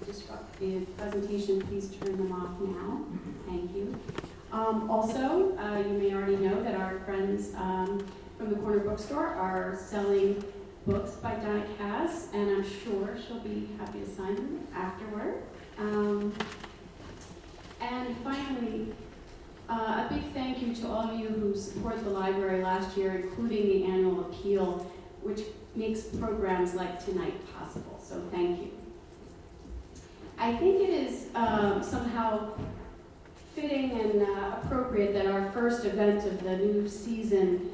disrupt the presentation, please turn them off now. Thank you. Also, you may already know that our friends from the Corner Bookstore are selling books by Donna Cass, and I'm sure she'll be happy to sign them afterward. And finally, a big thank you to all of you who support the library last year, including the annual appeal, which makes programs like tonight possible, so thank you. I think it is somehow fitting and appropriate that our first event of the new season,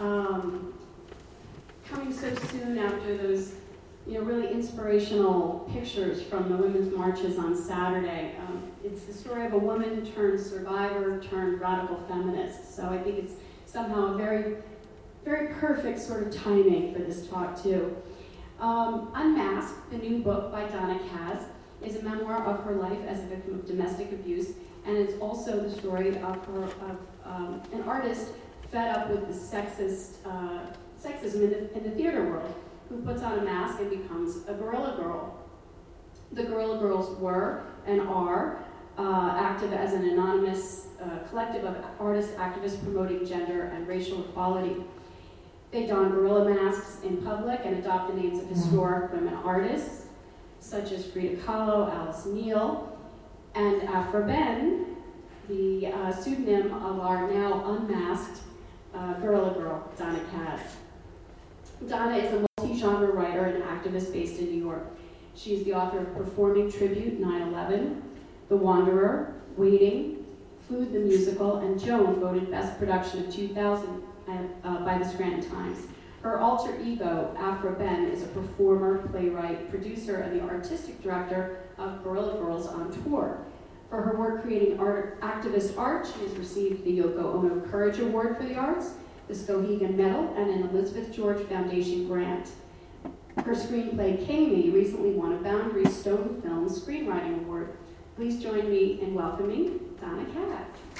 coming so soon after those really inspirational pictures from the women's marches on Saturday. It's the story of a woman turned survivor turned radical feminist. So I think it's somehow a very, very perfect sort of timing for this talk too. Unmasked, the new book by Donna Cass, is a memoir of her life as a victim of domestic abuse, and it's also the story of an artist fed up with the sexism in the theater world, who puts on a mask and becomes a Guerrilla Girl. The Guerrilla Girls were and are active as an anonymous collective of artist activists promoting gender and racial equality. They don gorilla masks in public and adopt the names of historic women artists, such as Frida Kahlo, Alice Neal, and Afra Ben, the pseudonym of our now unmasked Guerrilla Girl, Donna Cass. Donna is a multi-genre writer and activist based in New York. She is the author of Performing Tribute, 9/11, The Wanderer, Waiting, Food the Musical, and Joan voted Best Production of 2000 by the Scranton Times. Her alter ego, Afra Ben, is a performer, playwright, producer, and the artistic director of Guerrilla Girls on Tour. For her work creating activist art, she has received the Yoko Ono Courage Award for the Arts, the Skowhegan Medal, and an Elizabeth George Foundation grant. Her screenplay, King Me, recently won a Boundary Stone Film Screenwriting Award. Please join me in welcoming Donna Cass.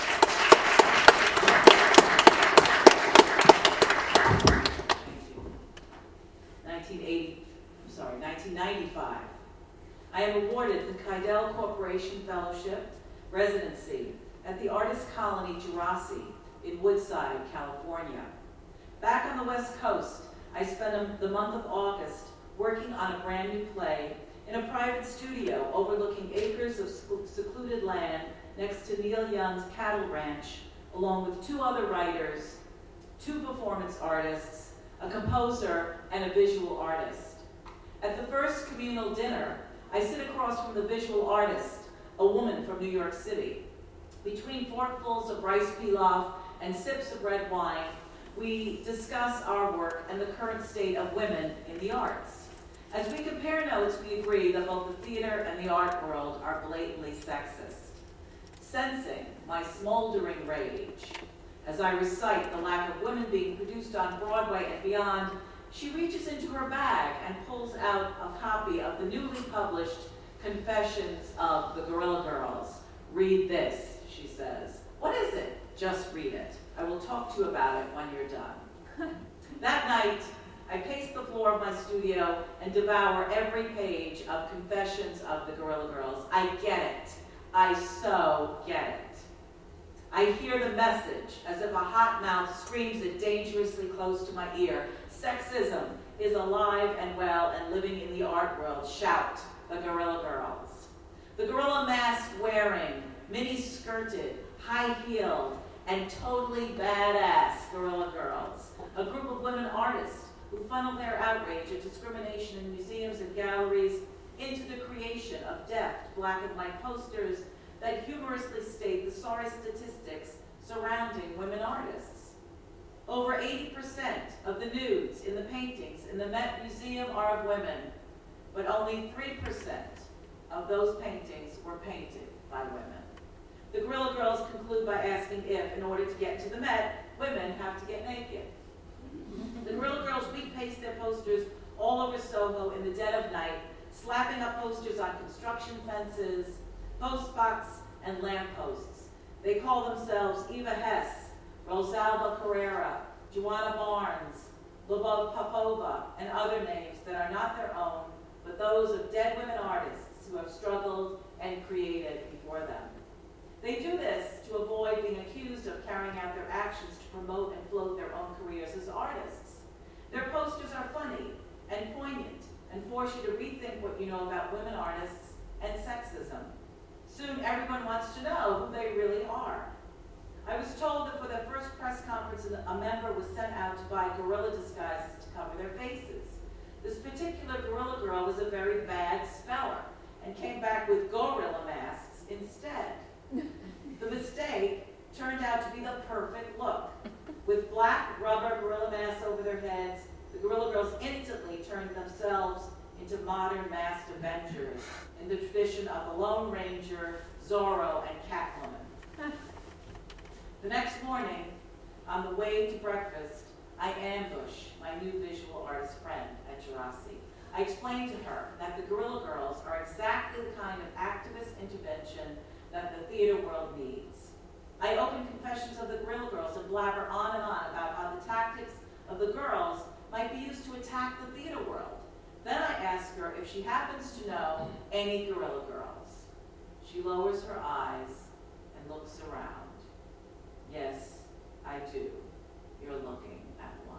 1995. I am awarded the Kydell Corporation Fellowship Residency at the Artist Colony Jurassic in Woodside, California. Back on the West Coast, I spent the month of August working on a brand new play in a private studio overlooking acres of secluded land next to Neil Young's cattle ranch, along with two other writers, two performance artists, a composer, and a visual artist. At the first communal dinner, I sit across from the visual artist, a woman from New York City. Between forkfuls of rice pilaf and sips of red wine, we discuss our work and the current state of women in the arts. As we compare notes, we agree that both the theater and the art world are blatantly sexist. Sensing my smoldering rage, as I recite the lack of women being produced on Broadway and beyond, she reaches into her bag and pulls out a copy of the newly published Confessions of the Guerrilla Girls. "Read this," she says. "What is it?" "Just read it. I will talk to you about it when you're done." That night, I pace the floor of my studio and devour every page of Confessions of the Guerrilla Girls. I get it. I so get it. I hear the message as if a hot mouth screams it dangerously close to my ear. Sexism is alive and well and living in the art world. Shout, the Guerrilla Girls. The gorilla mask wearing, mini-skirted, high-heeled, and totally badass Guerrilla Girls. A group of women artists who funnel their outrage at discrimination in museums and galleries into the creation of deft black and white posters that humorously state the sorry statistics surrounding women artists. Over 80% of the nudes in the paintings in the Met Museum are of women, but only 3% of those paintings were painted by women. The Guerrilla Girls conclude by asking if, in order to get to the Met, women have to get naked. The Guerrilla Girls repaste their posters all over Soho in the dead of night, slapping up posters on construction fences, postbox, and lampposts. They call themselves Eva Hess, Rosalba Carrera, Joanna Barnes, Lubov Popova, and other names that are not their own, but those of dead women artists who who have struggled and created before them. They do this to avoid being accused of carrying out their actions to promote and float their own careers as artists. Their posters are funny and poignant and force you to rethink what you know about women artists and sexism. Soon everyone wants to know who they really are. I was told that for their first press conference, a member was sent out to buy gorilla disguises to cover their faces. This particular gorilla girl was a very bad speller and came back with gorilla masks instead. The mistake turned out to be the perfect look. With black rubber gorilla masks over their heads, the gorilla girls instantly turned themselves into modern masked avengers in the tradition of the Lone Ranger, Zorro, and Catwoman. The next morning, on the way to breakfast, I ambush my new visual artist friend at Jurassic. I explained to her that the Gorilla Girls are exactly the kind of activist intervention that the theater world needs. I open Confessions of the Gorilla Girls and blabber on and on about how the tactics of the girls might be used to attack the theater world. Then I ask her if she happens to know any Gorilla Girls. She lowers her eyes and looks around. Yes, I do. You're looking at one.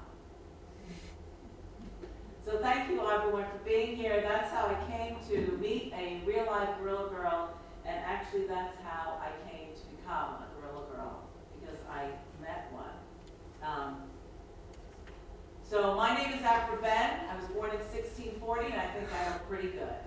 So thank you everyone for being here. That's how I came to meet a real life Gorilla Girl, and actually that's how I came to become a Gorilla Girl, because I met one. So my name is Afra Ben. I was born in 1640, and I think I look pretty good.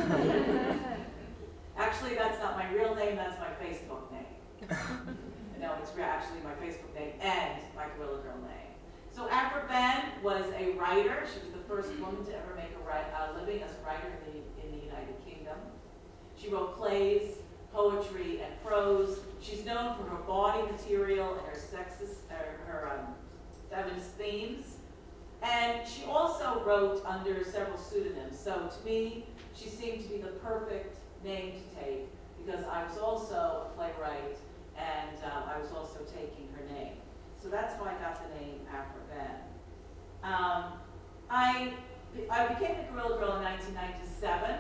Actually, that's not my real name, that's my Facebook name. No, it's actually my Facebook name and my Gorilla Girl name. So Afra Ben was a writer. She was the first woman to ever make a living as a writer in the United Kingdom. She wrote plays, poetry, and prose. She's known for her body material and her feminist themes. And she also wrote under several pseudonyms. So to me, she seemed to be the perfect name to take, because I was also a playwright, and I was also taking her name. So that's how I got the name Afra Ben. I became a Gorilla Girl in 1997,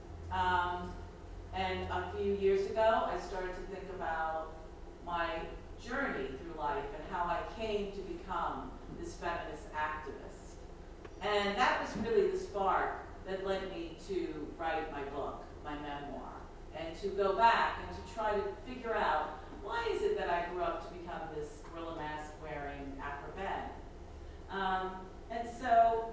and a few years ago I started to think about my journey through life and how I came to become this feminist activist. And that was really the spark that led me to write my book, my memoir, and to go back and to try to figure out, why is it that I grew up to become this gorilla mask wearing Afra Ben? And so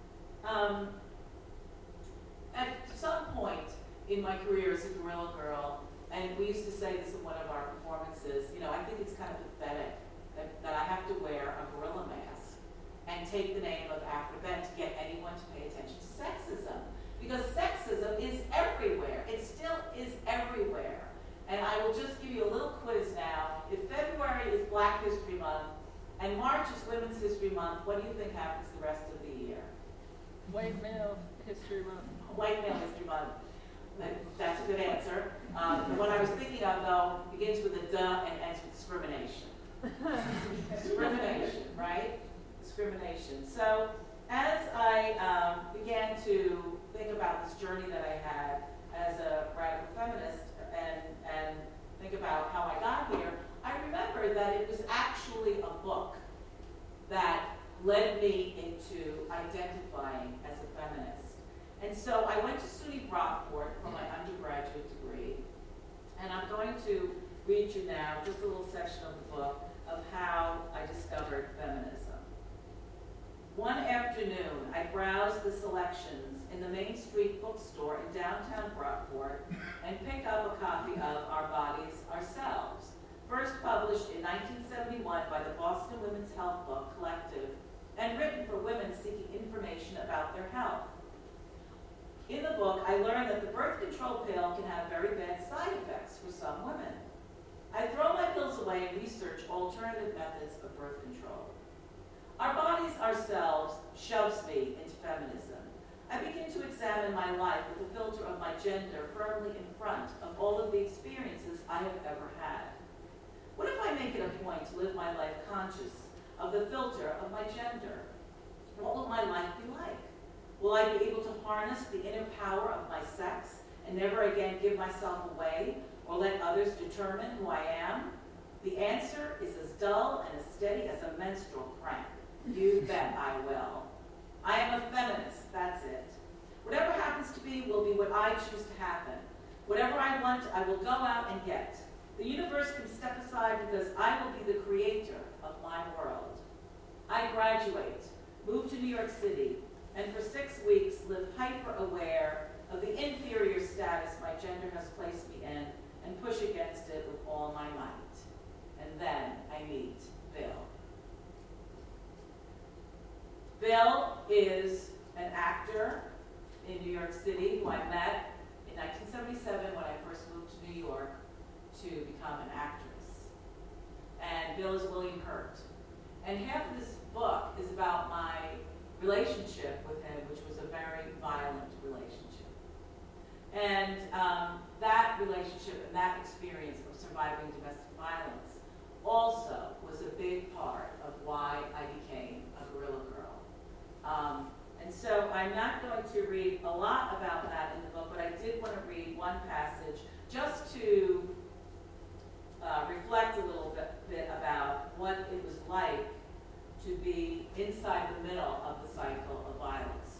at some point in my career as a Gorilla Girl, and we used to say this in one of our performances, I think it's kind of pathetic that I have to wear a gorilla mask and take the name of Afra Ben to get anyone to pay attention to sexism. Because sexism is everywhere. It still is everywhere. And I will just give you a little quiz now. If February is Black History Month and March is Women's History Month, what do you think happens the rest of the year? White Male History Month. White Male History Month. That's a good answer. The one I was thinking of, though, begins with a duh and ends with discrimination. Discrimination, right? Discrimination. So as I began to think about this journey that I had as a radical feminist and think about how I got here, I remember that it was actually a book that led me into identifying as a feminist. And so I went to SUNY Brockport for my undergraduate degree, and I'm going to read you now just a little section of the book of how I discovered feminism. One afternoon, I browsed the selections in the Main Street bookstore in downtown Brockport and picked up a copy of Our Bodies, Ourselves, first published in 1971 by the Boston Women's Health Book Collective and written for women seeking information about their health. In the book, I learned that the birth control pill can have very bad side effects for some women. I throw my pills away and research alternative methods of birth control. Our Bodies, Ourselves shoves me into feminism. I begin to examine my life with the filter of my gender firmly in front of all of the experiences I have ever had. What if I make it a point to live my life conscious of the filter of my gender? What will my life be like? Will I be able to harness the inner power of my sex and never again give myself away or let others determine who I am? The answer is as dull and as steady as a menstrual cramp. You bet I will. I am a feminist, that's it. Whatever happens to be will be what I choose to happen. Whatever I want, I will go out and get. The universe can step aside because I will be the creator of my world. I graduate, move to New York City, and for 6 weeks live hyper-aware of the inferior status my gender has placed me in and push against it with all my might. And then I meet Bill. Bill is an actor in New York City who I met in 1977 when I first moved to New York to become an actress. And Bill is William Hurt. And half of this book is about my relationship with him, which was a very violent relationship. And that relationship and that experience of surviving domestic violence also was a big part of why I became a guerrilla girl. And so I'm not going to read a lot about that in the book, but I did want to read one passage just to reflect a little bit about what it was like to be inside the middle of the cycle of violence.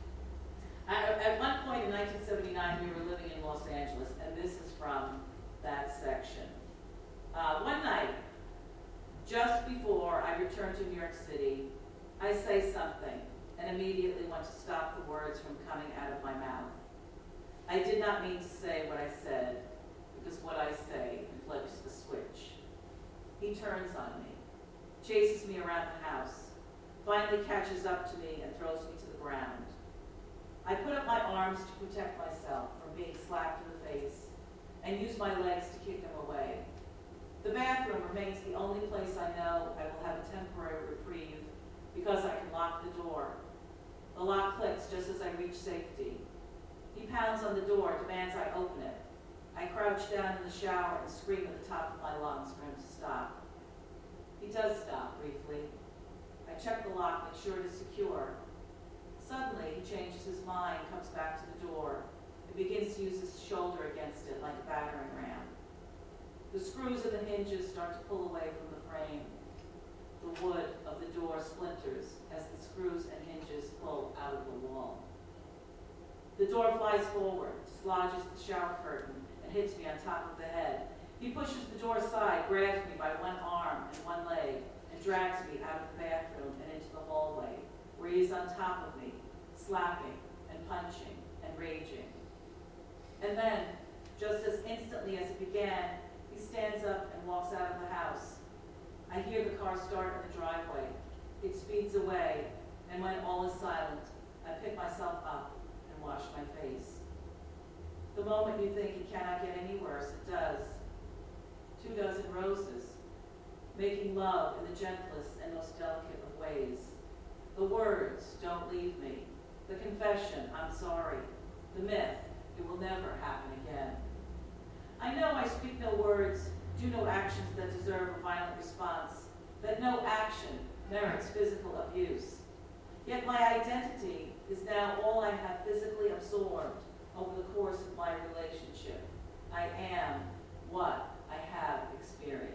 At one point in 1979, we were living in Los Angeles, and this is from that section. One night, just before I returned to New York City, I say something and immediately want to stop the words from coming out of my mouth. I did not mean to say what I said, because what I say flips the switch. He turns on me, chases me around the house, finally catches up to me and throws me to the ground. I put up my arms to protect myself from being slapped in the face and use my legs to kick him away. The bathroom remains the only place I know I will have a temporary reprieve because I can lock the door. The lock clicks just as I reach safety. He pounds on the door, demands I open it. I crouch down in the shower and scream at the top of my lungs for him to stop. He does stop briefly. I check the lock, make sure it is secure. Suddenly, he changes his mind, comes back to the door, and begins to use his shoulder against it like a battering ram. The screws of the hinges start to pull away from the frame. The wood of the door splinters as the screws and hinges pull out of the wall. The door flies forward, dislodges the shower curtain, and hits me on top of the head. He pushes the door aside, grabs me by one arm and one leg, and drags me out of the bathroom and into the hallway, where he is on top of me, slapping and punching and raging. And then, just as instantly as it began, he stands up and walks out of the house. I hear the car start in the driveway. It speeds away, and when all is silent, I pick myself up and wash my face. The moment you think it cannot get any worse, it does. 2 dozen roses, making love in the gentlest and most delicate of ways. The words, don't leave me. The confession, I'm sorry. The myth, it will never happen again. I know I speak no words, do no actions that deserve a violent response, that no action merits physical abuse. Yet my identity is now all I have physically absorbed over the course of my relationship. I am what I have experienced.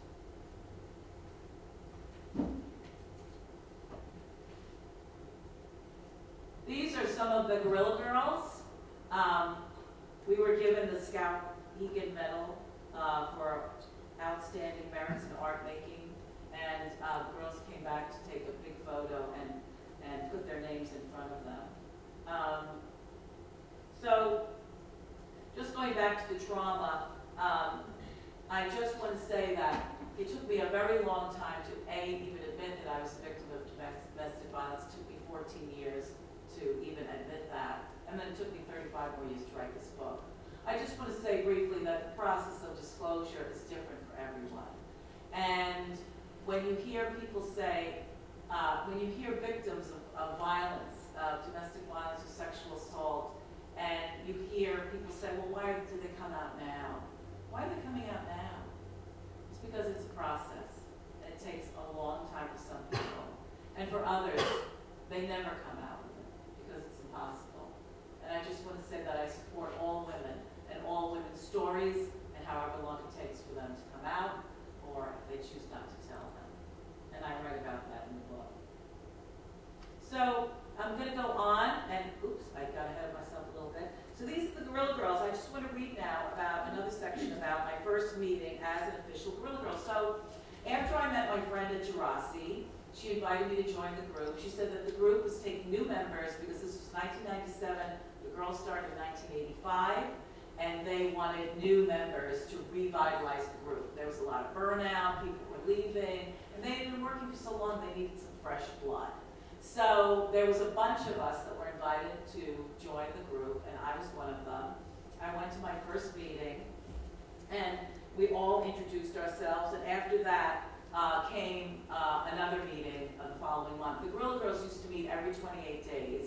These are some of the Guerrilla Girls. We were given the Scout-Egan Medal for outstanding merits in art making, and the girls came back to take a big photo and put their names in front of them. So, just going back to the trauma, I just want to say that it took me a very long time to even admit that I was a victim of domestic violence. It took me 14 years to even admit that, and then it took me 35 more years to write this book. I just want to say briefly that the process of disclosure is different for everyone. And when you hear people say, when you hear victims of violence, domestic violence or sexual assault, and you hear people say, well, why did they come out now? Why are they coming out now? It's because it's a process. And it takes a long time for some people. And for others, they never come out with it because it's impossible. And I just want to say that I support all women my friend at Jurassic. She invited me to join the group. She said that the group was taking new members because this was 1997. The girls started in 1985, and they wanted new members to revitalize the group. There was a lot of burnout, people were leaving, and they had been working for so long they needed some fresh blood. So there was a bunch of us that were invited to join the group, and I was one of them. I went to my first meeting, and we all introduced ourselves, and after that came another meeting the following month. The Guerrilla Girls used to meet every 28 days.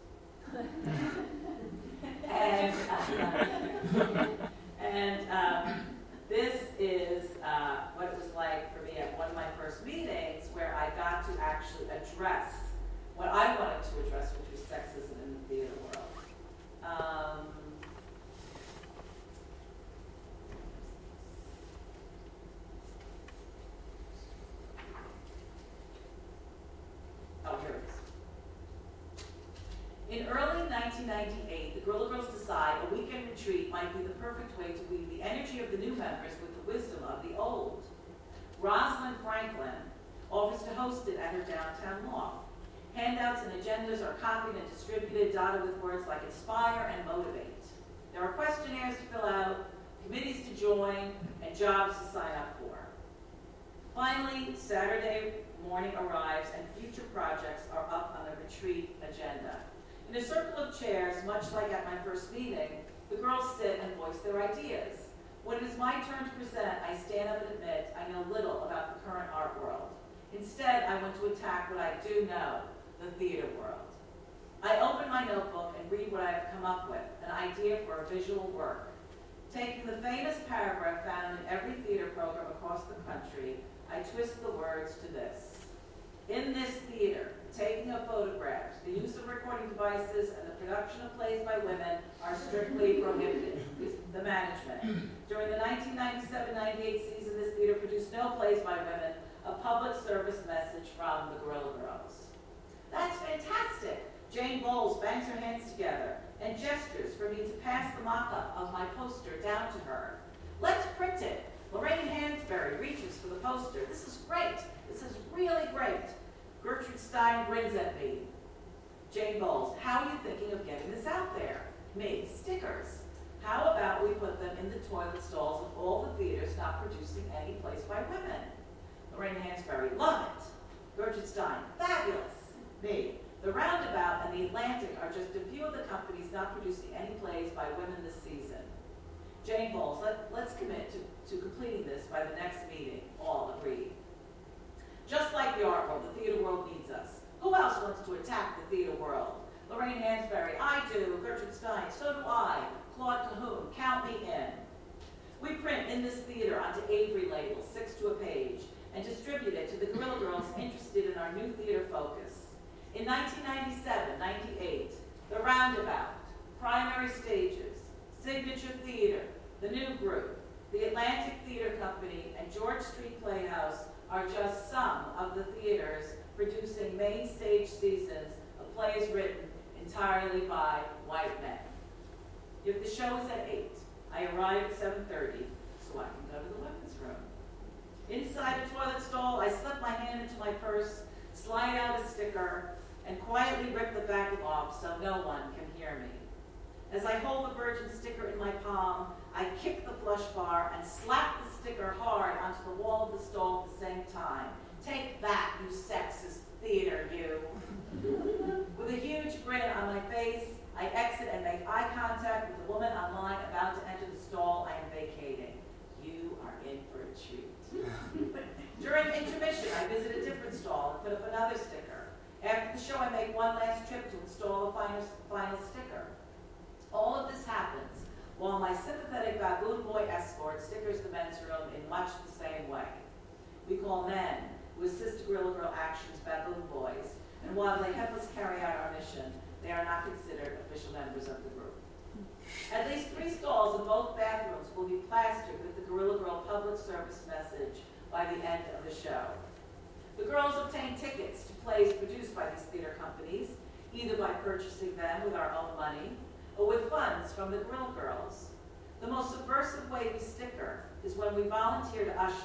and this is what it was like for me at one of my first meetings, where I got to actually address what I wanted to address, which was sexism in the theater world. Oh, here it is. In early 1998, the Guerrilla Girls decide a weekend retreat might be the perfect way to weave the energy of the new members with the wisdom of the old. Rosalind Franklin offers to host it at her downtown loft. Handouts and agendas are copied and distributed, dotted with words like inspire and motivate. There are questionnaires to fill out, committees to join, and jobs to sign up for. Finally, Saturday morning arrives and future projects are up on the retreat agenda. In a circle of chairs, much like at my first meeting, the girls sit and voice their ideas. When it is my turn to present, I stand up and admit I know little about the current art world. Instead, I want to attack what I do know, the theater world. I open my notebook and read what I have come up with, an idea for a visual work. Taking the famous paragraph found in every theater program across the country, I twist the words to this. In this theater, taking of photographs, the use of recording devices, and the production of plays by women are strictly prohibited. The management. During the 1997-98 season, this theater produced no plays by women, a public service message from the Guerrilla Girls. That's fantastic. Jane Bowles bangs her hands together and gestures for me to pass the mock-up of my poster down to her. Let's print it. Lorraine Hansberry reaches for the poster. This is great. This is really great. Gertrude Stein grins at me. Jane Bowles, how are you thinking of getting this out there? Me, stickers. How about we put them in the toilet stalls of all the theaters not producing any plays by women? Lorraine Hansberry, love it. Gertrude Stein, fabulous. Me, the Roundabout and the Atlantic are just a few of the companies not producing any plays by women this season. Jane Bowles, let's commit to completing this by the next meeting. All agreed. Just like the art world, the theater world needs us. Who else wants to attack the theater world? Lorraine Hansberry, I do. Gertrude Stein, so do I. Claude Cahoon, count me in. We print in this theater onto Avery labels, 6 to a page, and distribute it to the Guerrilla Girls interested in our new theater focus. In 1997-98, The Roundabout, Primary Stages, Signature Theater, The New Group, the Atlantic Theater Company, and George Street Playhouse are just some of the theaters producing main stage seasons of plays written entirely by white men. If the show is at 8, I arrive at 7:30 so I can go to the women's room. Inside a toilet stall, I slip my hand into my purse, slide out a sticker, and quietly rip the backing off so no one can hear me. As I hold the Virgin sticker in my palm, I kick the flush bar and slap the sticker hard onto the wall of the stall at the same time. Take that, you sexist theater, you. With a huge grin on my face, I exit and make eye contact with the woman online about to enter the stall I am vacating. You are in for a treat. During intermission, I visit a different stall and put up another sticker. After the show, I make one last trip to install the final sticker. All of this happens while my sympathetic baboon boy escort stickers the men's room in much the same way. We call men who assist to Guerrilla Girl actions baboon boys, and while they help us carry out our mission, they are not considered official members of the group. At least 3 stalls in both bathrooms will be plastered with the Guerrilla Girl public service message by the end of the show. The girls obtain tickets to plays produced by these theater companies, either by purchasing them with our own money or with funds from the Guerrilla Girls. The most subversive way we sticker is when we volunteer to usher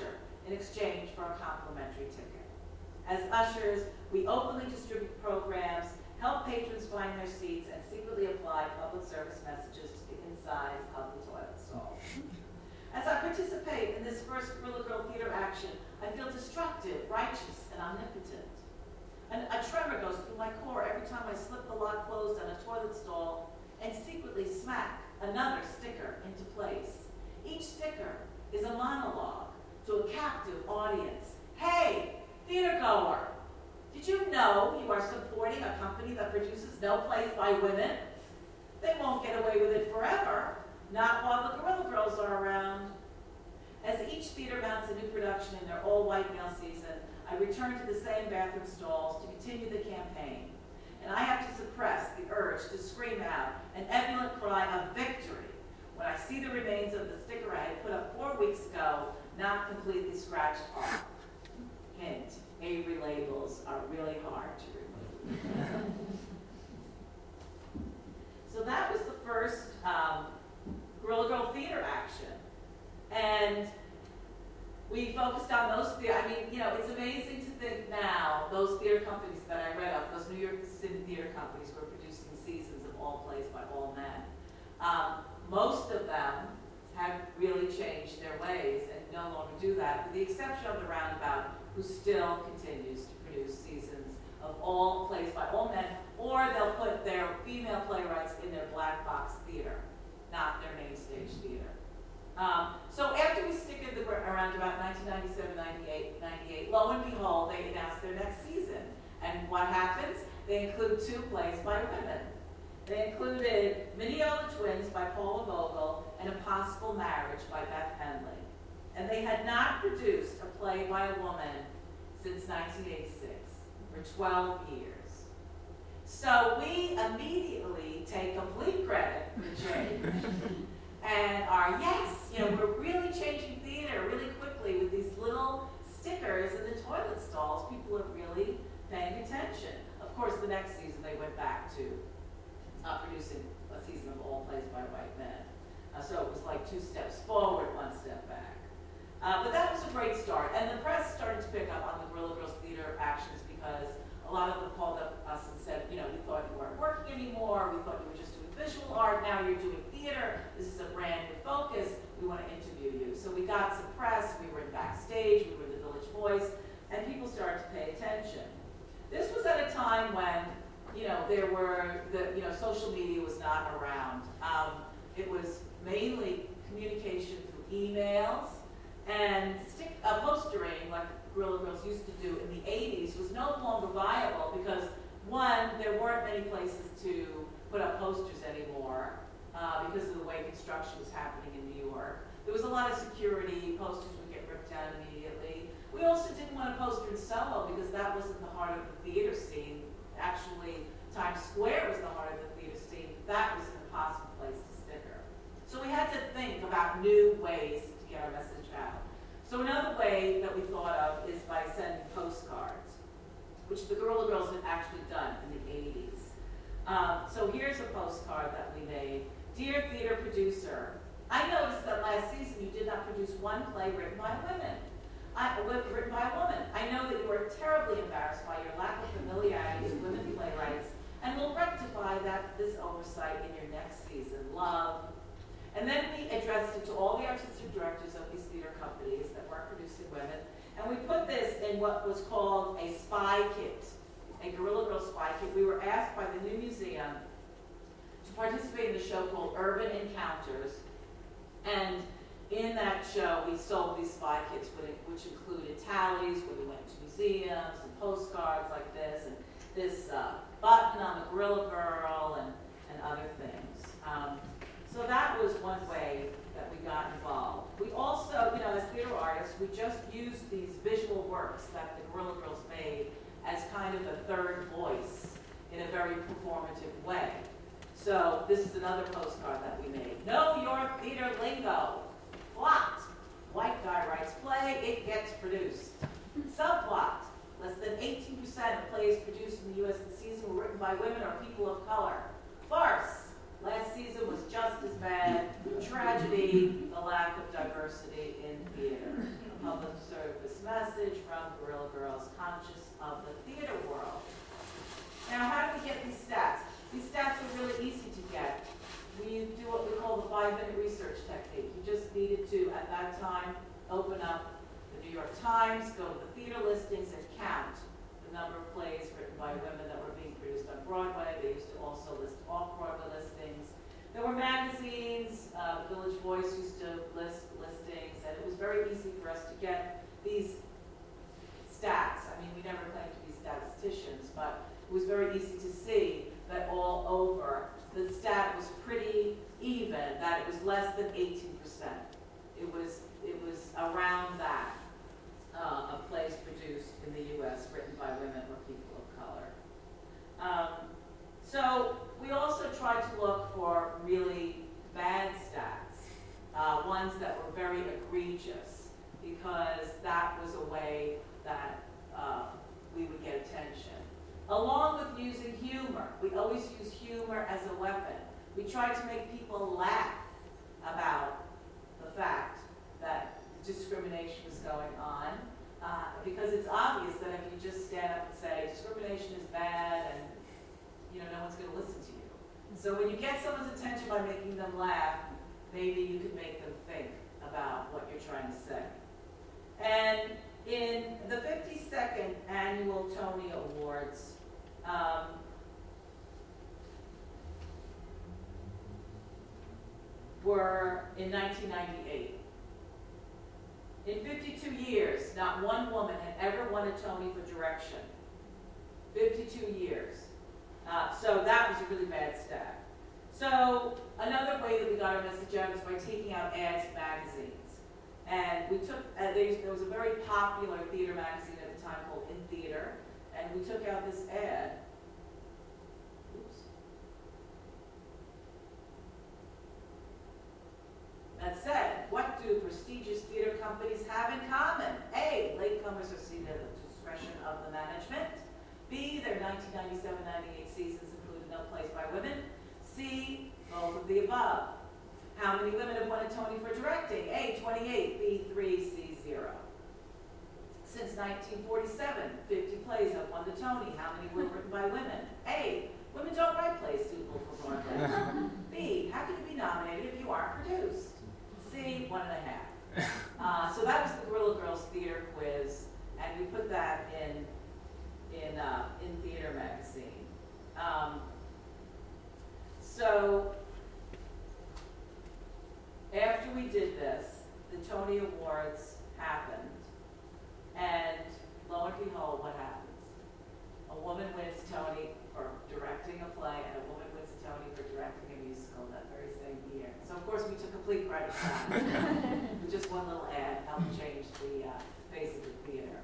in exchange for a complimentary ticket. As ushers, we openly distribute programs, help patrons find their seats, and secretly apply public service messages to the insides of the toilet stall. As I participate in this first Guerrilla Girl Theater action, I feel destructive, righteous, and omnipotent. And a tremor goes through my core every time I slip the lock closed on a toilet stall and secretly smack another sticker into place. Each sticker is a monologue to a captive audience. Hey, theater goer, did you know you are supporting a company that produces no plays by women? They won't get away with it forever, not while the Guerrilla Girls are around. As each theater mounts a new production in their all-white male season, I return to the same bathroom stalls to continue the campaign. And I have to suppress the urge to scream out an ebullient cry of victory when I see the remains of the sticker I had put up 4 weeks ago, not completely scratched off. Hint, Avery labels are really hard to remove. So that was the first Guerrilla Girl Theater action. And we focused on those it's amazing to think now, those theater companies that I read of, those New York City theater companies were producing seasons of all plays by all men. Most of them have really changed their ways and no longer do that, with the exception of the Roundabout, who still continues to produce seasons of all plays by all men, or they'll put their female playwrights in their black box theater, not their main stage theater. So after we stick in around about 1997, 98, lo and behold, they announced their next season. And what happens? They include 2 plays by women. They included Mineola Twins by Paula Vogel and Impossible Marriage by Beth Henley. And they had not produced a play by a woman since 1986, for 12 years. So we immediately take complete credit for the change. And we're really changing theater really quickly with these little stickers in the toilet stalls. People are really paying attention. Of course, the next season they went back to producing a season of all plays by white men. So it was like 2 steps forward, 1 step back. But that was a great start. And the press started to pick up on the Guerrilla Girls Theater actions because a lot of them called up us and said, we thought you weren't working anymore. We thought you were just doing visual art. Now you're doing theater. This is a brand new focus. We want to interview you. So we got some press. We were in backstage. We were the Village Voice. And people started to pay attention. This was at a time when, social media was not around. It was mainly communication through emails, and postering, like Guerrilla Girls used to do in the 80s, was no longer viable because, one, there weren't many places to put up posters anymore because of the way construction was happening in New York. There was a lot of security. Posters would get ripped down immediately. We also didn't want a poster in Soho because that wasn't the heart of the theater scene. Actually, Times Square was the heart of the theater scene. That was an impossible place to sticker. So we had to think about new ways to get our message out. So another way that we thought of is by sending postcards, which the Guerrilla Girls had actually done in the 80s. So here's a postcard that we made. Dear theater producer, I noticed that last season you did not produce one play written by women. Written by a woman. I know that you are terribly embarrassed by your lack of familiarity with women playwrights and will rectify this oversight in your next season. Love. And then we addressed it to all the artistic directors of these theater companies that weren't producing women, and we put this in what was called a spy kit, a Guerrilla Girl spy kit. We were asked by the New Museum to participate in a show called Urban Encounters, and in that show we sold these spy kits, which included tallies where we went to museums and postcards like this, and this button on the Guerrilla Girl and other things. So that was one way that we got involved. We also, as theater artists, we just used these visual works that the Guerrilla Girls made as kind of a third voice in a very performative way. So this is another postcard that we made. Know your theater lingo. Plot. White guy writes play, it gets produced. Subplot. Less than 18% of plays produced in the U.S. this season were written by women or people of color. Farce. Last season was just as bad. Tragedy, the lack of diversity in theater. public service message from Guerrilla Girls, conscious of the theater world. Now, how do we get these stats? These stats are really easy to get. We do what we call the 5-minute research technique. You just needed to, at that time, open up the New York Times, go to the theater listings, and count the number of plays written by women that were being produced on Broadway. They used to also list off-Broadway listings. There were magazines, Village Voice used to list listings, and it was very easy for us to get these stats. I mean, we never claimed to be statisticians, but it was very easy to see that all over the stat was pretty even, that it was less than 18%. It was around that of plays produced in the U.S. written by women or people of color. So we also tried to look for really bad stats, ones that were very egregious, because that was a way that we would get attention. Along with using humor, we always use humor as a weapon. We tried to make people laugh about the fact that discrimination was going on, because it's obvious that if you just stand up and say discrimination is bad, and no one's going to listen to you. So when you get someone's attention by making them laugh, maybe you could make them think about what you're trying to say. And in the 52nd Annual Tony Awards, were in 1998. In 52 years, not one woman had ever won a Tony for direction. 52 years. So that was a really bad stat. So another way that we got our message out is by taking out ads in magazines. And we took, there was a very popular theater magazine at the time called In Theater, and we took out this ad. Oops. That said, what do prestigious theater companies have in common? A, latecomers are seated at the discretion of the management. B, their 1997-98 seasons included no plays by women. C, both of the above. How many women have won a Tony for directing? A, 28, B, 3, C, 0. Since 1947, 50 plays have won the Tony. How many were written by women? A, women don't write plays suitable for Broadway. B, how can you be nominated if you aren't produced? C, 1.5. So that was the Guerrilla Girls Theater Quiz, and we put that in Theater magazine. So after we did this, the Tony Awards happened, and lo and behold, what happens? A woman wins Tony for directing a play, and a woman wins a Tony for directing a musical that very same year. So of course we took complete credit for that. With just one little ad helped change the face of the theater.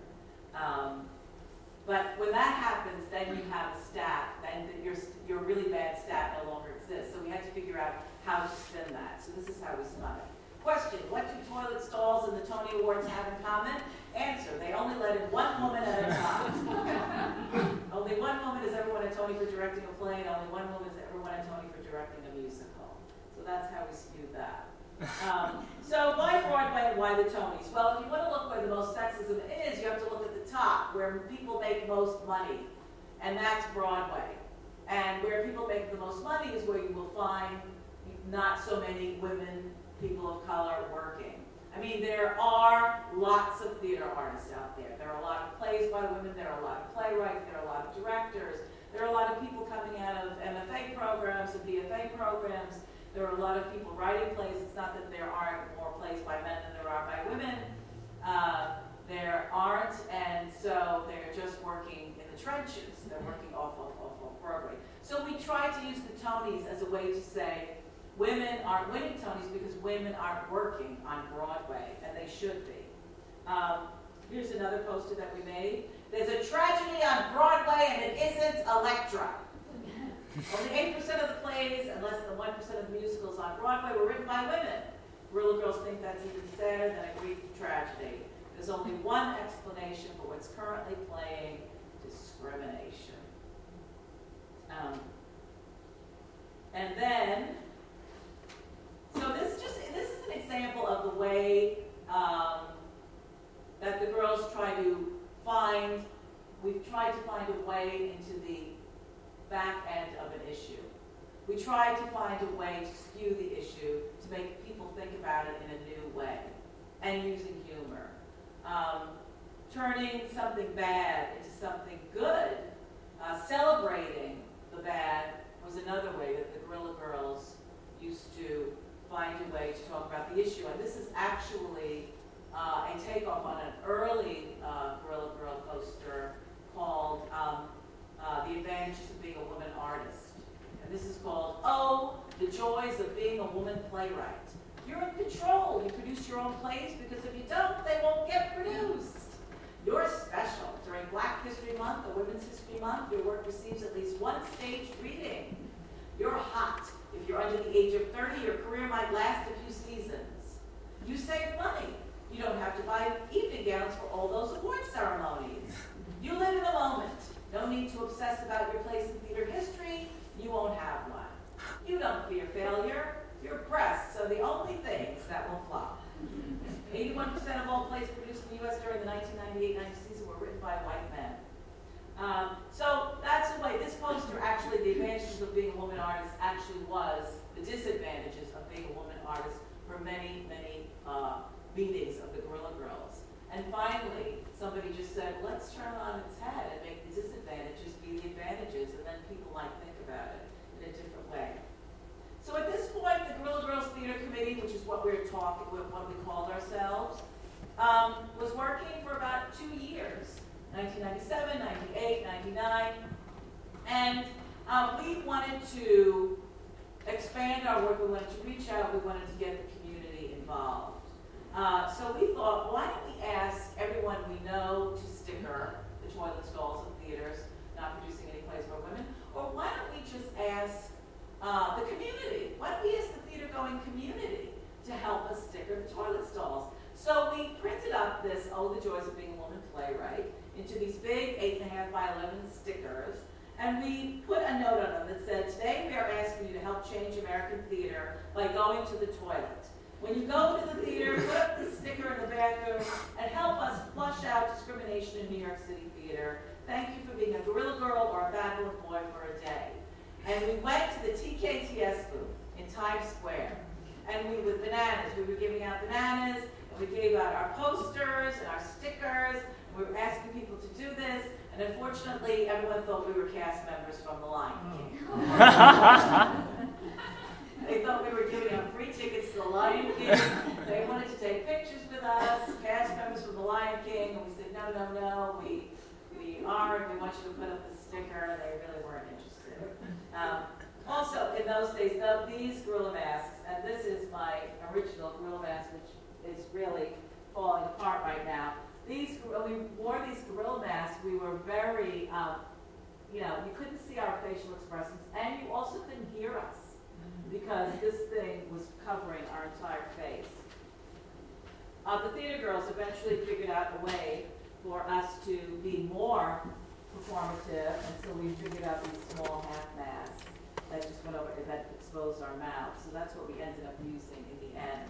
But when that happens, then you have a stat, then your really bad stat no longer exists. So we had to figure out how to spin that. So this is how we spun it. Question, what do toilet stalls in the Tony Awards have in common? Answer, they only let in one woman at a time. Only one woman has ever won a Tony for directing a play, and only one woman has ever won a Tony for directing a musical. So that's how we skewed that. So why Broadway and why the Tonys? Well, if you want to look where the most sexism is, you have to look at the top, where people make most money, and that's Broadway. And where people make the most money is where you will find not so many women, people of color working. I mean, there are lots of theater artists out there. There are a lot of plays by women, there are a lot of playwrights, there are a lot of directors, there are a lot of people coming out of MFA programs and BFA programs. There are a lot of people writing plays. It's not that there aren't more plays by men than there are by women. There aren't, and so they're just working in the trenches. They're working off Broadway. So we try to use the Tonys as a way to say women aren't winning Tonys because women aren't working on Broadway, and they should be. Here's another poster that we made. There's a tragedy on Broadway, and it isn't Electra. Only 8% of the plays and less than 1% of the musicals on Broadway were written by women. Guerrilla Girls think that's even sadder than a Greek tragedy. There's only one explanation for what's currently playing: discrimination. And then, so this is an example of the way that the girls we've tried to find a way into the back end of an issue. We tried to find a way to skew the issue, to make people think about it in a new way, and using humor. Turning something bad into something good, celebrating the bad was another way that the Guerrilla Girls used to find a way to talk about the issue. And this is actually a takeoff on an early Guerrilla Girl poster called The Advantages of Being a Woman Artist. And this is called, Oh, the Joys of Being a Woman Playwright. You're in control. You produce your own plays because if you don't, they won't get produced. You're special. During Black History Month or Women's History Month, your work receives at least one staged reading. You're hot. If you're under the age of 30, your career might last a few seasons. You save money. You don't have to buy evening gowns for all those award ceremonies. You live in the moment. No need to obsess about your place in theater history. You won't have one. You don't fear failure. You're pressed, so the only things that will flop. 81% of all plays produced in the U.S. during the 1998-90 season were written by white men. So that's the way this poster actually, the advantages of being a woman artist actually was the disadvantages of being a woman artist for many, many meetings of the Guerrilla Girls. And finally, somebody just said, let's turn it on its head and make the disadvantages be the advantages, and then people might think about it in a different way. So at this point, the Guerrilla Girls Theater Committee, which is what we called ourselves, was working for about 2 years, 1997, 98, 99, and we wanted to expand our work. We wanted to reach out. We wanted to get the community involved. So we thought, why don't we ask everyone we know to sticker the toilet stalls of theaters not producing any plays for women, or why don't we just ask the community? Why don't we ask the theater-going community to help us sticker the toilet stalls? So we printed up this, Oh, the Joys of Being a Woman Playwright, into these big 8.5 by 11 stickers, and we put a note on them that said, today we are asking you to help change American theater by going to the toilet. When you go to the theater, put up the sticker in the bathroom and help us flush out discrimination in New York City theater. Thank you for being a Guerrilla Girl or a Babylon Boy for a day. And we went to the TKTS booth in Times Square. And with bananas, we were giving out bananas, and we gave out our posters and our stickers, and we were asking people to do this. And unfortunately, everyone thought we were cast members from The Lion King. They thought we were giving out free tickets to The Lion King. They wanted to take pictures with us, cast members from The Lion King, and we said, no, we aren't. We want you to put up the sticker. They really weren't interested. Also, in those days, these gorilla masks, and this is my original gorilla mask, which is really falling apart right now. When we wore these gorilla masks, we were very, you couldn't see our facial expressions, and you also couldn't hear us because this thing was covering our entire face. The theater girls eventually figured out a way for us to be more performative, and so we figured out these small half masks that just went over, that exposed our mouths. So that's what we ended up using in the end.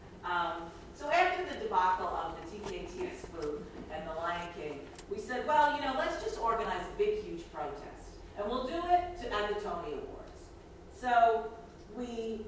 So after the debacle of the TKTS booth and The Lion King, we said, well, let's just organize a big, huge protest. And we'll do it at the Tony Awards. So we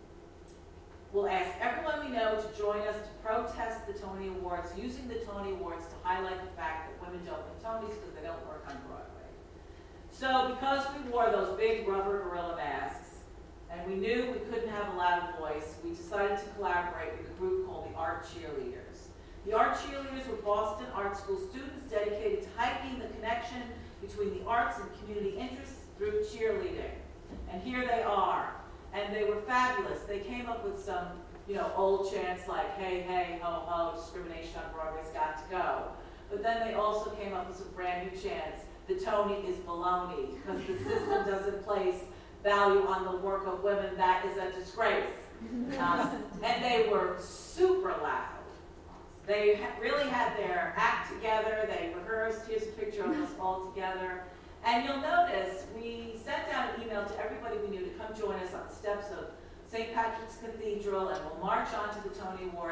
will ask everyone we know to join us to protest the Tony Awards, using the Tony Awards to highlight the fact that women don't win Tonys because they don't work on Broadway. So because we wore those big rubber gorilla masks, and we knew we couldn't have a loud voice, we decided to collaborate with a group called the Art Cheerleaders. The Art Cheerleaders were Boston Art School students dedicated to heightening the connection between the arts and community interests through cheerleading. And here they are. And they were fabulous. They came up with some, old chants like, hey, hey, ho, ho, discrimination on Broadway's got to go. But then they also came up with some brand new chants. The Tony is baloney, because the system doesn't place value on the work of women. That is a disgrace. And they were super loud. They really had their act together. They rehearsed. Here's a picture of us all together. And you'll notice we sent out an email to everybody we knew to come join us on the steps of St. Patrick's Cathedral, and we'll march on to the Tony Awards.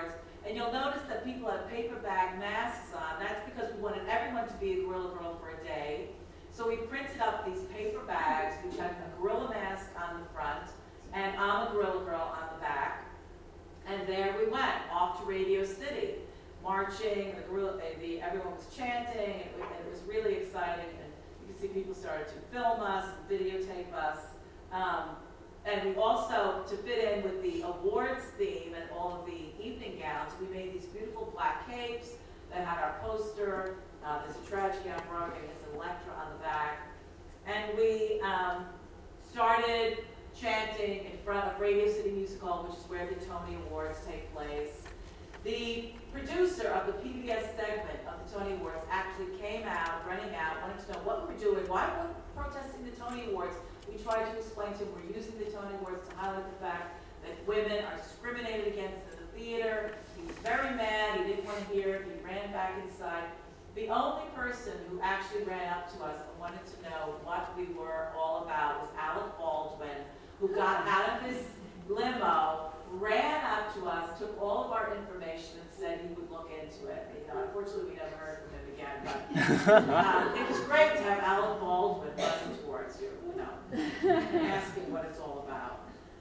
And you'll notice that people have paper bag masks on. That's because we wanted everyone to be a Gorilla Girl for a day. So we printed up these paper bags, which had a gorilla mask on the front, and I'm a Gorilla Girl on the back. And there we went, off to Radio City, marching, everyone was chanting, and it was really exciting. And you can see people started to film us, videotape us. And we also, to fit in with the awards theme and all of the evening gowns, we made these beautiful black capes that had our poster. There's a tragedy on Broadway, there's an Electra on the back. And we started chanting in front of Radio City Music Hall, which is where the Tony Awards take place. The producer of the PBS segment of the Tony Awards actually came out, running out, wanted to know what we were doing, why were we protesting the Tony Awards. We tried to explain to him we're using the Tony Awards to highlight the fact that women are discriminated against in the theater. He was very mad, he didn't want to hear it, he ran back inside. The only person who actually ran up to us and wanted to know what we were all about was Alec Baldwin, who got out of his limo, ran up to us, took all of our information, and said he would look into it. Unfortunately, we never heard from him again, but it was great to have Alec Baldwin running towards you, asking what it's all about.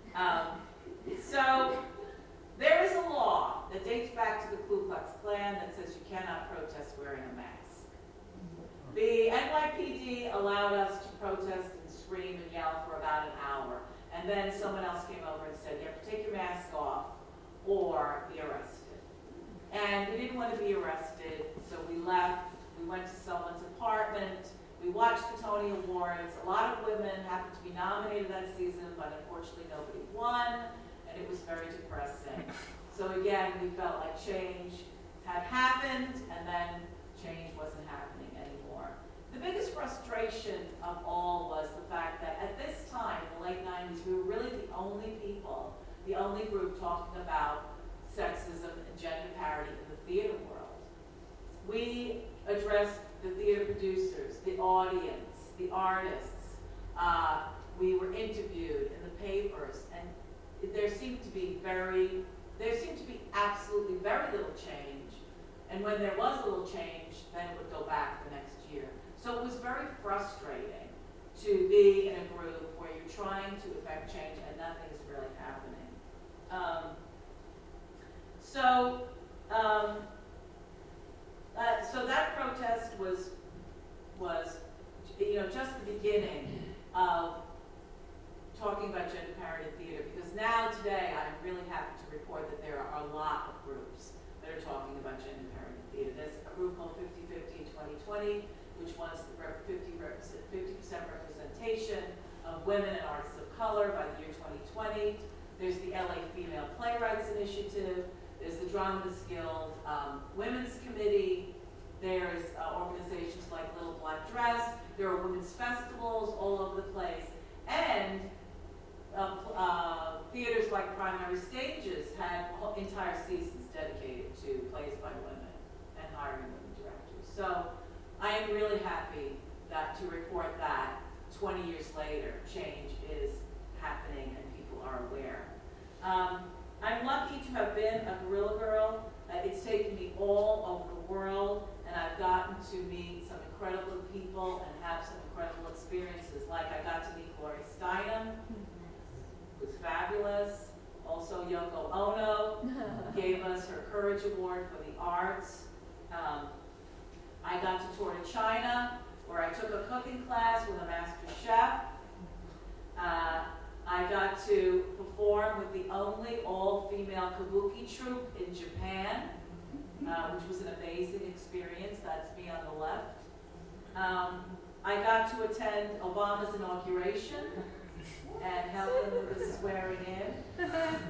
So there is a law that dates back to the Ku Klux Klan that says you cannot protest wearing a mask. The NYPD allowed us to protest and scream and yell for about an hour. And then someone else came over and said, you have to take your mask off or be arrested. And we didn't want to be arrested, so we left. We went to someone's apartment. We watched the Tony Awards. A lot of women happened to be nominated that season, but unfortunately nobody won, and it was very depressing. So again, we felt like change had happened, and then change wasn't happening anymore. The biggest frustration of all was the fact that at this time, in the late 90s, we were really the only people, the only group talking about sexism and gender parity in the theater world. We addressed the theater producers, the audience, the artists. We were interviewed in the papers, and there seemed to be absolutely very little change. And when there was a little change, then it would go back the next year. So it was very frustrating to be in a group where you're trying to affect change and nothing is really happening. So that protest was just the beginning of talking about gender parity in theater, because now today I'm really happy to report that there are a lot of groups that are talking about gender parity in theater. There's a group called 50/50 in 2020, which wants the 50% representation of women and artists of color by the year 2020. There's the LA Female Playwrights Initiative. There's the Dramatists Guild Women's Committee. There's organizations like Little Black Dress. There are women's festivals all over the place. And theaters like Primary Stages had entire seasons dedicated to plays by women and hiring women directors. So I am really happy to report that 20 years later, change is happening and people are aware. I'm lucky to have been a Gorilla Girl. It's taken me all over the world, and I've gotten to meet some incredible people and have some incredible experiences. Like I got to meet Gloria Steinem, who was fabulous. Also, Yoko Ono gave us her Courage Award for the Arts. I got to tour to China, where I took a cooking class with a master chef. I got to perform with the only all-female kabuki troupe in Japan, which was an amazing experience. That's me on the left. I got to attend Obama's inauguration and help him with the swearing in.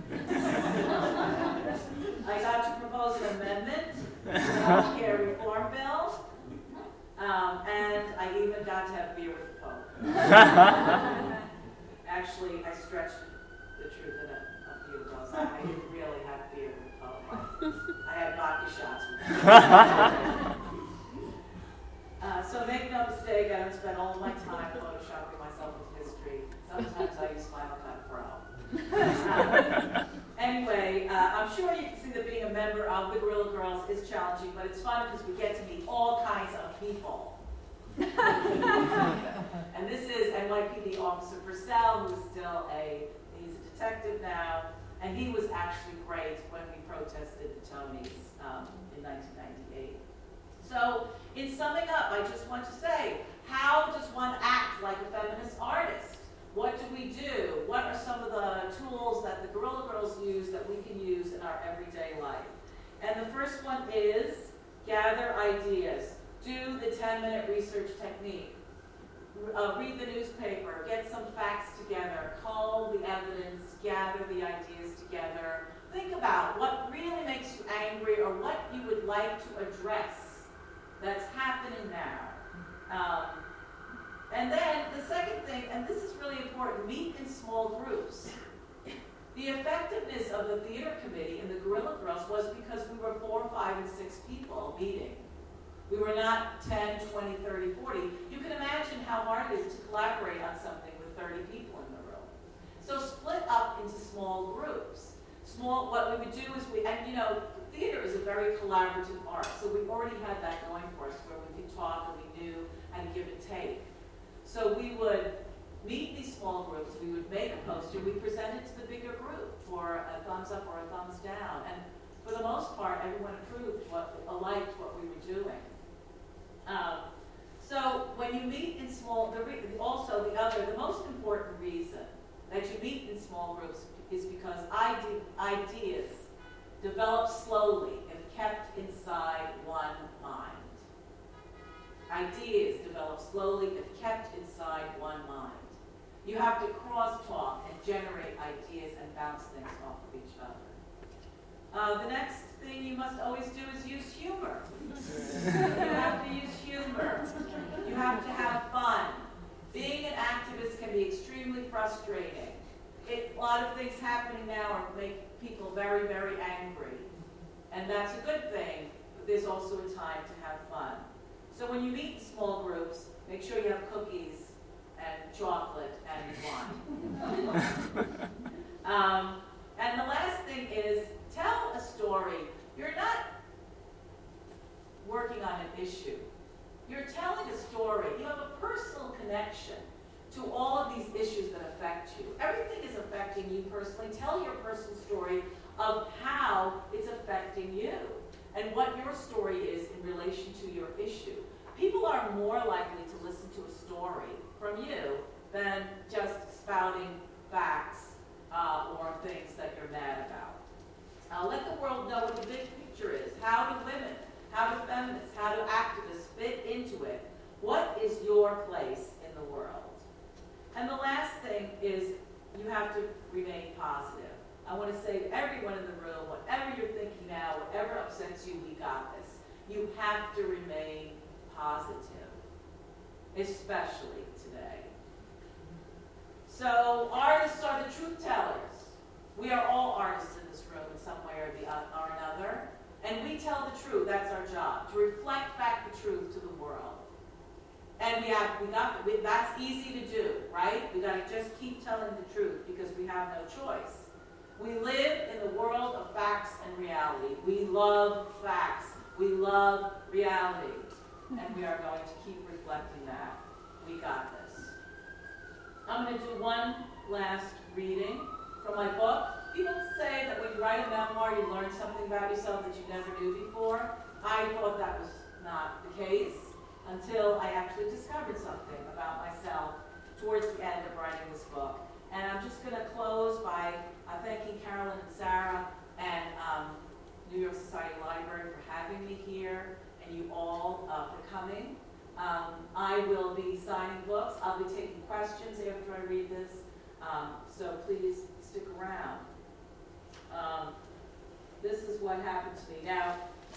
I got to propose an amendment to the health care reform bill. And I even got to have beer with the Pope. Actually, I stretched the truth in a few of those. I didn't really have beer with the Pope. I had vodka shots with him. So make no mistake, I don't spend all my time photoshopping myself with history. Sometimes I use Final Cut Pro. Anyway, anyway, I'm sure you can see that being a member of the Guerrilla Girls is challenging, but it's fun because we get to meet all kinds of people. And this is NYPD Officer Purcell, who's still he's a detective now, and he was actually great when we protested the Tonys in 1998. So, in summing up, I just want to say, how does one act like a feminist artist? What do we do? What are some of the tools that the Guerrilla Girls use that we can use in our everyday life? And the first one is gather ideas. Do the 10-minute research technique. Read the newspaper, get some facts together, cull the evidence, gather the ideas together. Think about what really makes you angry or what you would like to address that's happening now. And then the second thing, and this is really important, meet in small groups. The effectiveness of the theater committee and the Guerrilla Girls was because we were 4, 5, and 6 people meeting. We were not 10, 20, 30, 40. You can imagine how hard it is to collaborate on something with 30 people in the room. So split up into small groups. What we would do is theater is a very collaborative art, so we already had that going for us where we could talk and we knew how to give and take. So we would meet these small groups, we would make a poster, we present it to the bigger group for a thumbs up or a thumbs down. And for the most part, everyone approved liked what we were doing. So when you meet in small, the most important reason that you meet in small groups is because ideas develop slowly if kept inside one mind. Ideas develop slowly if kept inside one mind. You have to cross-talk and generate ideas and bounce things off of each other. The next thing you must always do is use humor. You have to use humor. You have to have fun. Being an activist can be extremely frustrating. A lot of things happening now make people very, very angry. And that's a good thing, but there's also a time to have fun. So when you meet in small groups, make sure you have cookies and chocolate and wine. And the last thing is, tell a story. You're not working on an issue. You're telling a story. You have a personal connection to all of these issues that affect you. Everything is affecting you personally. Tell your personal story of how it's affecting you and what your story is in relation to your issue. People are more likely to listen to a story from you than just spouting facts or things that you're mad about. Let the world know what the big picture is. How do women, how do feminists, how do activists fit into it? What is your place in the world? And the last thing is you have to remain positive. I want to say to everyone in the room, whatever you're thinking now, whatever upsets you, we got this. You have to remain positive, especially today. So artists are the truth tellers. We are all artists in this room in some way or another, and we tell the truth. That's our job, to reflect back the truth to the world. And that's easy to do, right? We got to just keep telling the truth because we have no choice. We live in the world of facts and reality. We love facts. We love reality. And we are going to keep reflecting that. We got this. I'm going to do one last reading from my book. People say that when you write a memoir, you learn something about yourself that you never knew before. I thought that was not the case until I actually discovered something about myself towards the end of writing this book. And I'm just going to close by thanking Carolyn and Sarah and New York Society Library for having me here, and you all for coming. I will be signing books. I'll be taking questions after I read this, so please stick around. This is what happened to me. Now,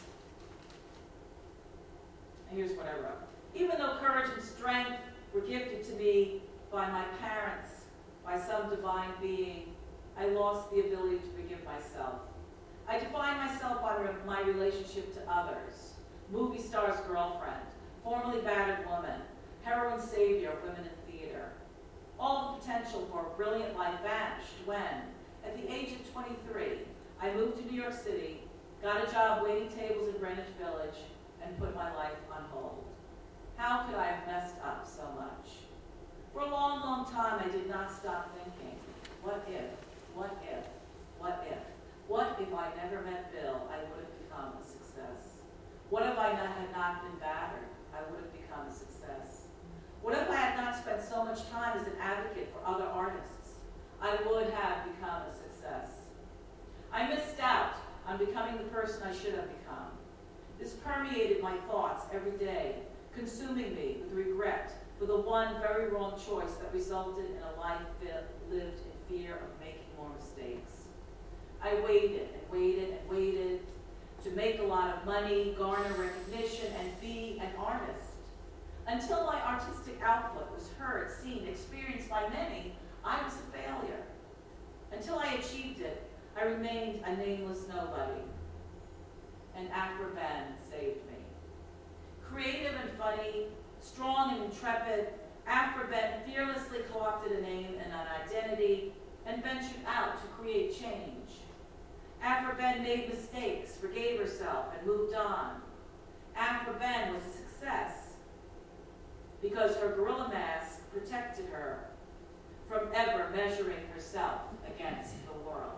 here's what I wrote. Even though courage and strength were gifted to me by my parents, by some divine being, I lost the ability to forgive myself. I define myself by my relationship to others. Movie star's girlfriend, formerly battered woman, heroine savior of women in theater. All the potential for a brilliant life vanished when, at the age of 23, I moved to New York City, got a job waiting tables in Greenwich Village, and put my life on hold. How could I have messed up so much? For a long, long time, I did not stop thinking, what if, what if, what if? What if I never met Bill? I would have become a success. What if I had not been battered? I would have become a success. What if I had not spent so much time as an advocate for other artists? I would have become a success. I missed out on becoming the person I should have become. This permeated my thoughts every day, consuming me with regret for the one very wrong choice that resulted in a life lived in fear of making more mistakes. I waited and waited and waited to make a lot of money, garner recognition, and be an artist. Until my artistic output was heard, seen, experienced by many, I was a failure. Until I achieved it, I remained a nameless nobody. And Afra Ben saved me. Creative and funny, strong and intrepid, Afra Ben fearlessly co-opted a name and an identity and ventured out to create change. Afra Ben made mistakes, forgave herself, and moved on. Afra Ben was a success because her gorilla mask protected her from ever measuring herself against the world.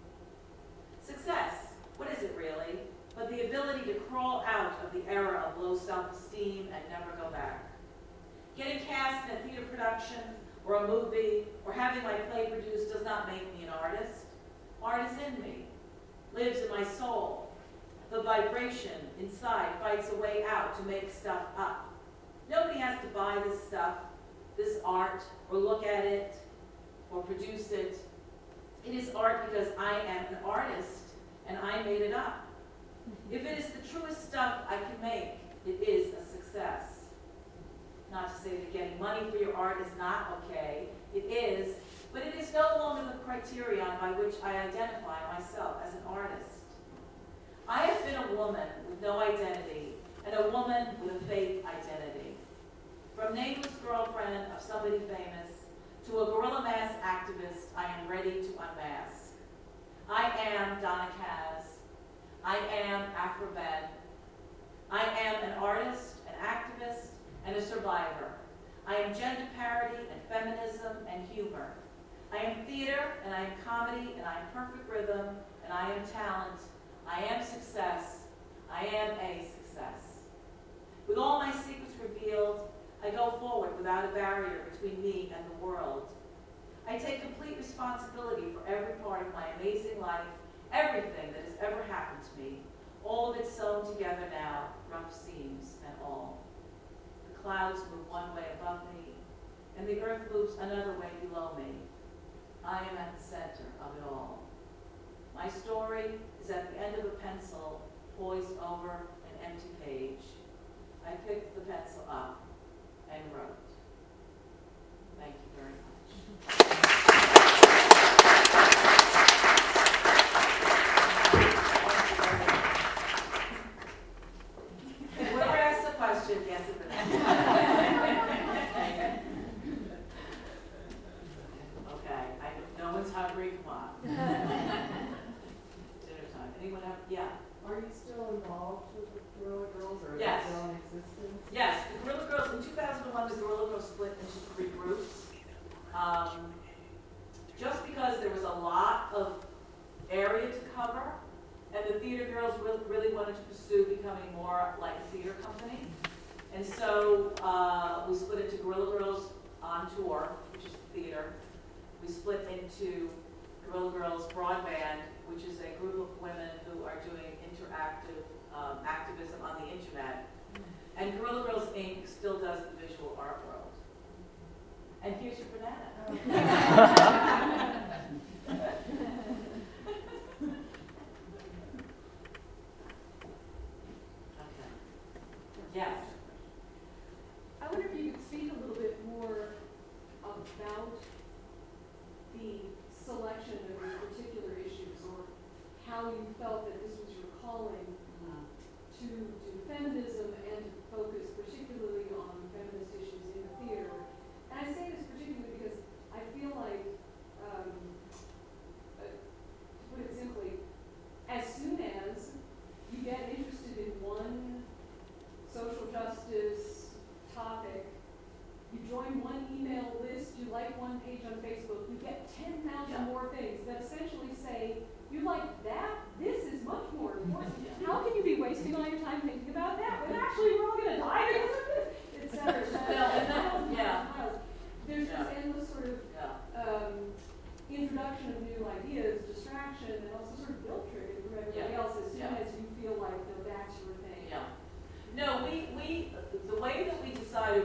Success, what is it really? But the ability to crawl out of the era of low self-esteem and never go back. Getting cast in a theater production or a movie or having my play produced does not make me an artist. Art is in me, lives in my soul. The vibration inside fights a way out to make stuff up. Nobody has to buy this stuff, this art, or look at it, or produce it. It is art because I am an artist, and I made it up. If it is the truest stuff I can make, it is a success. Not to say that getting money for your art is not okay. It is, but it is no longer the criterion by which I identify myself as an artist. I have been a woman with no identity, and a woman with a fake identity. From nameless girlfriend of somebody famous to a gorilla mask activist, I am ready to unmask. I am Donna Kaz. I am Afra Ben. I am an artist, an activist, and a survivor. I am gender parity and feminism and humor. I am theater, and I am comedy, and I am perfect rhythm, and I am talent. I am success. I am a success. With all my secrets revealed, I go forward without a barrier between me and the world. I take complete responsibility for every part of my amazing life, everything that has ever happened to me, all of it sewn together now, rough seams and all. The clouds move one way above me, and the earth moves another way below me. I am at the center of it all. My story is at the end of a pencil poised over an empty page. I picked the pencil up and wrote. Thank you very much. Whoever asked the question, yes, it is. Okay, no one's hungry, come on. Dinner time. Anyone have, yeah? Are you still involved with the Gorilla Girls, or Yes. is it still in existence? Yes, the Gorilla Girls, in 2001, the Gorilla Girls split into 3 groups. Just because there was a lot of area to cover, and the theater girls really wanted to pursue becoming more like a theater company. And so we split into Gorilla Girls on Tour, which is theater. We split into Gorilla Girls Broadband, which is a group of women who are doing interactive activism on the internet. And Gorilla Girls Inc. still does the visual art world. And here's your banana. Okay. Yes. I wonder if you could speak a little bit more about the selection of your particular issues, or how you felt that this was your calling to do feminism and to focus particularly on feminist issues in the theater. And I say this particularly because I feel like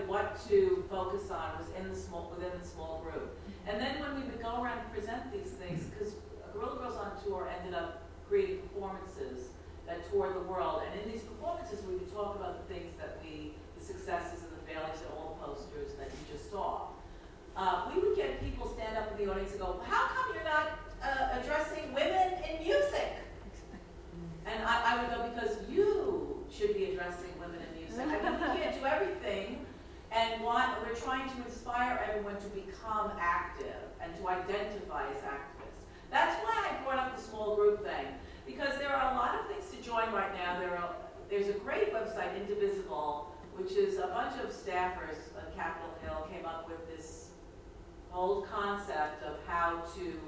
what to focus on was within the small group. And then when we would go around and present these things, because Guerrilla Girls on Tour ended up creating performances that toured the world. And in these performances, we would talk about the things the successes and the failures and all the posters that you just saw. We would get people stand up in the audience and go, how come you're not addressing women in music? And I would go, because you should be addressing women in music. I mean, we can't do everything. And we're trying to inspire everyone to become active and to identify as activists. That's why I brought up the small group thing, because there are a lot of things to join right now. There's a great website, Indivisible, which is a bunch of staffers on Capitol Hill came up with this whole concept of how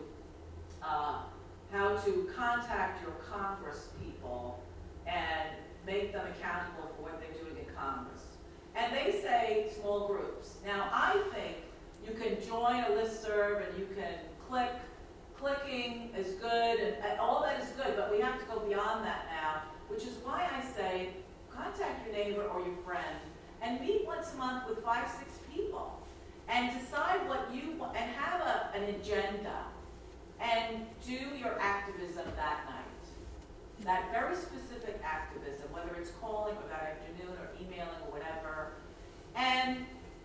to contact your Congress people and make them accountable for what they're doing in Congress. And they say small groups. Now, I think you can join a listserv and you can click. Clicking is good, and all that is good, but we have to go beyond that now, which is why I say contact your neighbor or your friend and meet once a month with 5-6 people and decide what you want and have an agenda and do your activism that night. That very specific activism, whether it's calling or that afternoon or emailing or whatever, and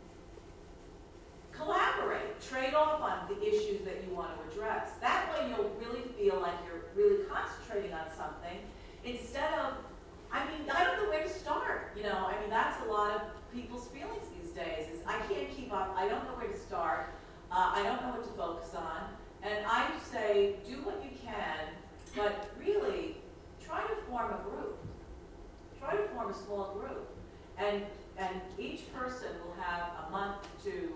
collaborate, trade off on the issues that you want to address. That way you'll really feel like you're really concentrating on something instead of, I don't know where to start. That's a lot of people's feelings these days is I can't keep up, I don't know where to start, I don't know what to focus on. And I say, do what you can, but really try to form a group. Try to form a small group. And each person will have a month to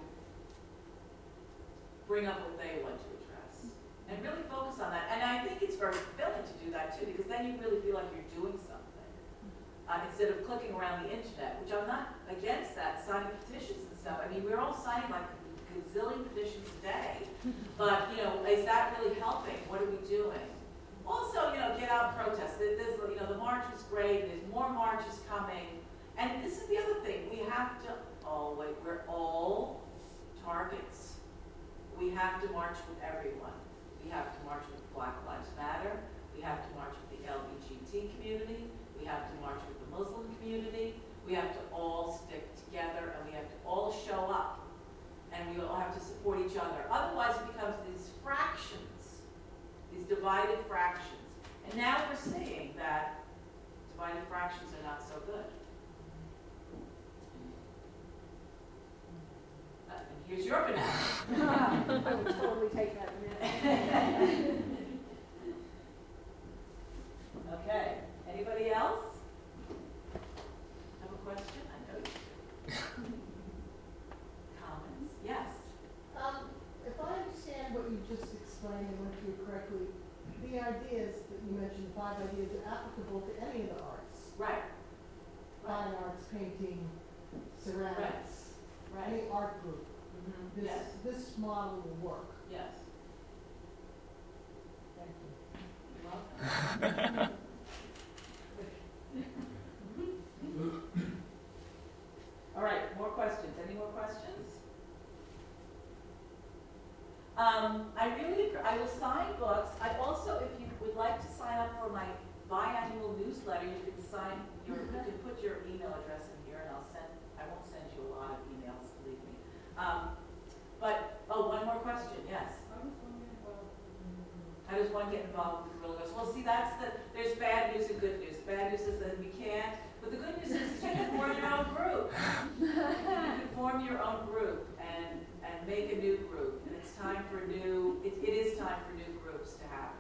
bring up what they want to address. And really focus on that. And I think it's very fulfilling to do that too, because then you really feel like you're doing something. Instead of clicking around the internet, which I'm not against that, signing petitions and stuff. We're all signing like a gazillion petitions a day. But, is that really helping? What are we doing? Also, get out and protest. The march was great. There's more marches coming. And this is the other thing. We have to we're all targets. We have to march with everyone. We have to march with Black Lives Matter. We have to march with the LGBT community. We have to march with the Muslim community. We have to all stick together and we have to all show up. And we all have to support each other. Otherwise it becomes these fractions, these divided fractions. And now we're seeing that divided fractions are not so good. And here's your banana. I would totally take that banana. Okay. Anybody else? Have a question? I know you do. Comments? Yes. If I understand what you just explained and went through correctly, the ideas that you mentioned, 5 ideas, are applicable to any of the arts. Right. Fine arts, painting, ceramics, Right. any art group. Mm-hmm. This, Yes. this model will work. Yes. Thank you. You're welcome. All right, more questions. Any more questions? I will sign books. I also, if you would like to sign up for my biannual newsletter, you can put your email address in here, and I won't send you a lot of emails, believe me. One more question. Yes. How does one get involved with the Guerrilla Girls? Well, see, there's bad news and good news. The bad news is that we can't, but the good news is you can form your own group. You can form your own group and make a new group. And it's time for it is time for new groups to happen.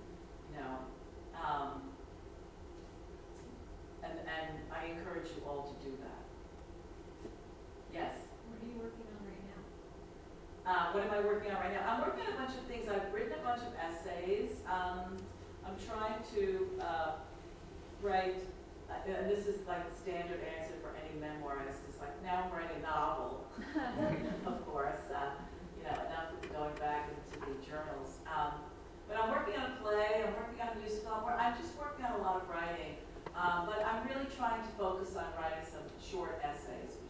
And I encourage you all to do that. Yes? What are you working on right now? What am I working on right now? I'm working on a bunch of things. I've written a bunch of essays. I'm trying to write, and this is like the standard answer for any memoirist. It's like, now I'm writing a novel, of course. Enough of going back into the journals. But I'm working on a play. I'm working on a musical. I'm just working on a lot of writing. But I'm really trying to focus on writing some short essays